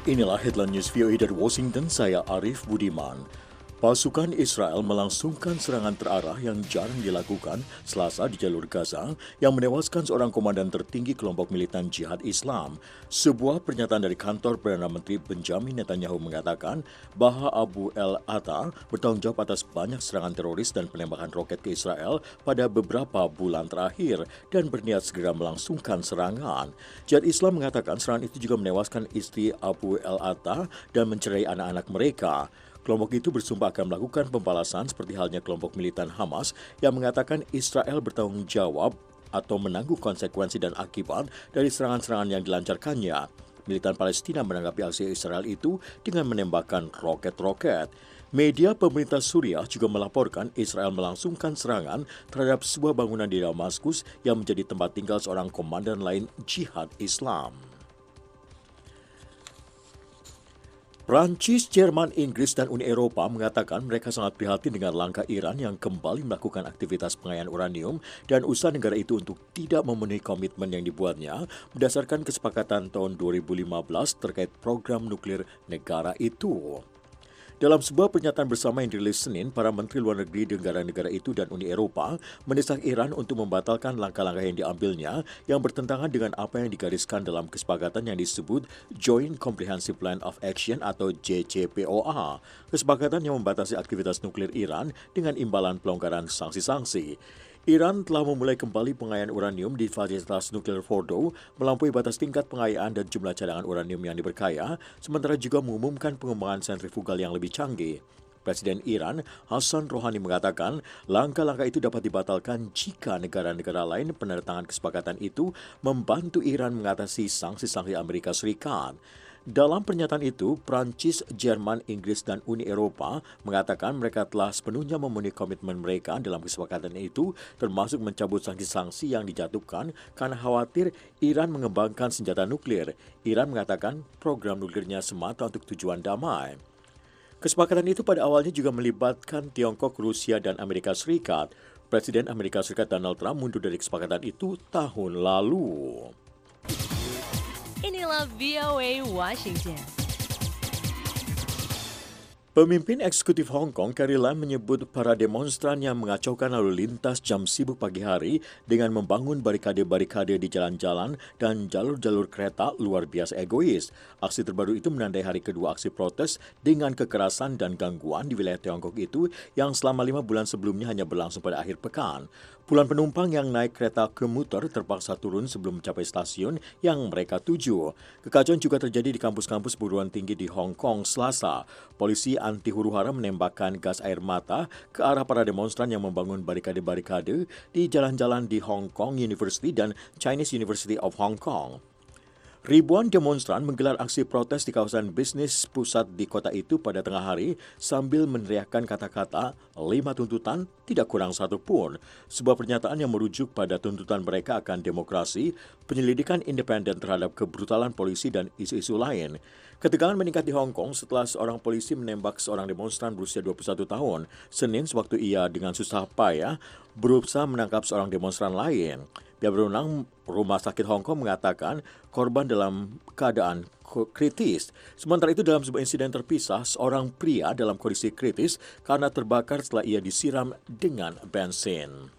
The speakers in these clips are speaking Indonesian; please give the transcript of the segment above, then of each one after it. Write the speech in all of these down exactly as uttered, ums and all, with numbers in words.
Inilah headline news V O A dari Washington, saya Arif Budiman. Pasukan Israel melangsungkan serangan terarah yang jarang dilakukan Selasa di jalur Gaza yang menewaskan seorang komandan tertinggi kelompok militan jihad Islam. Sebuah pernyataan dari kantor Perdana Menteri Benjamin Netanyahu mengatakan bahwa Abu el-Atta bertanggung jawab atas banyak serangan teroris dan penembakan roket ke Israel pada beberapa bulan terakhir dan berniat segera melangsungkan serangan. Jihad Islam mengatakan serangan itu juga menewaskan istri Abu el-Atta dan mencerai anak-anak mereka. Kelompok itu bersumpah akan melakukan pembalasan seperti halnya kelompok militan Hamas yang mengatakan Israel bertanggung jawab atau menanggung konsekuensi dan akibat dari serangan-serangan yang dilancarkannya. Militan Palestina menanggapi aksi Israel itu dengan menembakkan roket-roket. Media pemerintah Suriah juga melaporkan Israel melangsungkan serangan terhadap sebuah bangunan di Damaskus yang menjadi tempat tinggal seorang komandan lain jihad Islam. Prancis, Jerman, Inggris, dan Uni Eropa mengatakan mereka sangat prihatin dengan langkah Iran yang kembali melakukan aktivitas pengayaan uranium dan usaha negara itu untuk tidak memenuhi komitmen yang dibuatnya berdasarkan kesepakatan tahun dua ribu lima belas terkait program nuklir negara itu. Dalam sebuah pernyataan bersama yang dirilis Senin, para menteri luar negeri negara-negara itu dan Uni Eropa mendesak Iran untuk membatalkan langkah-langkah yang diambilnya yang bertentangan dengan apa yang digariskan dalam kesepakatan yang disebut Joint Comprehensive Plan of Action atau J C P O A, kesepakatan yang membatasi aktivitas nuklir Iran dengan imbalan pelonggaran sanksi-sanksi. Iran telah memulai kembali pengayaan uranium di fasilitas nuklir Fordow, melampaui batas tingkat pengayaan dan jumlah cadangan uranium yang diberkaya, sementara juga mengumumkan pengembangan sentrifugal yang lebih canggih. Presiden Iran, Hassan Rouhani mengatakan, langkah-langkah itu dapat dibatalkan jika negara-negara lain penertangan kesepakatan itu membantu Iran mengatasi sanksi-sanksi Amerika Serikat. Dalam pernyataan itu, Prancis, Jerman, Inggris, dan Uni Eropa mengatakan mereka telah sepenuhnya memenuhi komitmen mereka dalam kesepakatan itu, termasuk mencabut sanksi-sanksi yang dijatuhkan karena khawatir Iran mengembangkan senjata nuklir. Iran mengatakan program nuklirnya semata untuk tujuan damai. Kesepakatan itu pada awalnya juga melibatkan Tiongkok, Rusia, dan Amerika Serikat. Presiden Amerika Serikat Donald Trump mundur dari kesepakatan itu tahun lalu. Inilah V O A Washington. Pemimpin eksekutif Hong Kong, Carrie Lam, menyebut para demonstran yang mengacaukan lalu lintas jam sibuk pagi hari dengan membangun barikade-barikade di jalan-jalan dan jalur-jalur kereta luar biasa egois. Aksi terbaru itu menandai hari kedua aksi protes dengan kekerasan dan gangguan di wilayah Tiongkok itu yang selama lima bulan sebelumnya hanya berlangsung pada akhir pekan. Puluhan penumpang yang naik kereta komuter terpaksa turun sebelum mencapai stasiun yang mereka tuju. Kekacauan juga terjadi di kampus-kampus perguruan tinggi di Hong Kong Selasa. Polisi anti huru-hara menembakkan gas air mata ke arah para demonstran yang membangun barikade-barikade di jalan-jalan di Hong Kong University dan Chinese University of Hong Kong. Ribuan demonstran menggelar aksi protes di kawasan bisnis pusat di kota itu pada tengah hari sambil meneriakkan kata-kata lima tuntutan tidak kurang satu pun. Sebuah pernyataan yang merujuk pada tuntutan mereka akan demokrasi, penyelidikan independen terhadap kebrutalan polisi dan isu-isu lain. Ketegangan meningkat di Hong Kong setelah seorang polisi menembak seorang demonstran berusia dua puluh satu tahun. Senin, sewaktu ia dengan susah payah berusaha menangkap seorang demonstran lain. Pihak berwenang Rumah Sakit Hong Kong mengatakan korban dalam keadaan kritis. Sementara itu dalam sebuah insiden terpisah, seorang pria dalam kondisi kritis karena terbakar setelah ia disiram dengan bensin.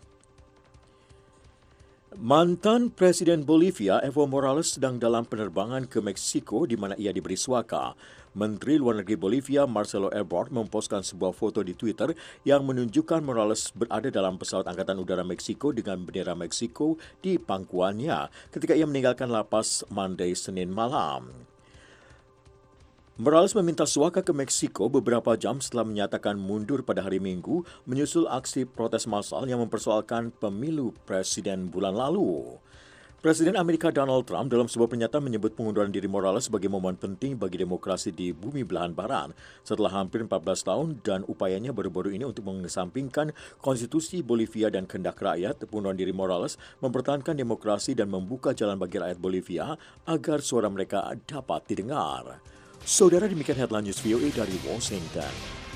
Mantan Presiden Bolivia Evo Morales sedang dalam penerbangan ke Meksiko di mana ia diberi suaka. Menteri Luar Negeri Bolivia Marcelo Ebrard memposkan sebuah foto di Twitter yang menunjukkan Morales berada dalam pesawat Angkatan Udara Meksiko dengan bendera Meksiko di pangkuannya ketika ia meninggalkan lapas Monday Senin malam. Morales meminta suaka ke Meksiko beberapa jam setelah menyatakan mundur pada hari Minggu menyusul aksi protes massal yang mempersoalkan pemilu presiden bulan lalu. Presiden Amerika Donald Trump dalam sebuah pernyataan menyebut pengunduran diri Morales sebagai momen penting bagi demokrasi di bumi belahan barat setelah hampir empat belas tahun dan upayanya baru-baru ini untuk mengesampingkan konstitusi Bolivia dan kehendak rakyat. Pengunduran diri Morales mempertahankan demokrasi dan membuka jalan bagi rakyat Bolivia agar suara mereka dapat didengar. Saudara, demikian headline news V O A dari Washington.